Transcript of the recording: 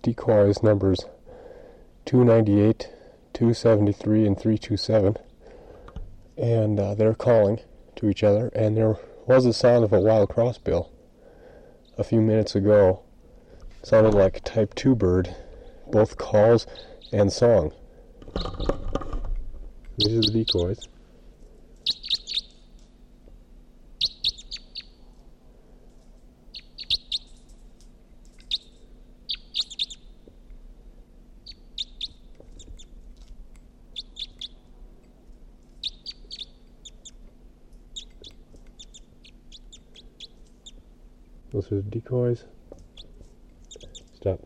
decoys numbers 298, 273, and 327, and they're calling to each other, and there was the sound of a wild crossbill a few minutes ago. It sounded like a type 2 bird, both calls and song. These are the decoys. Those are the decoys.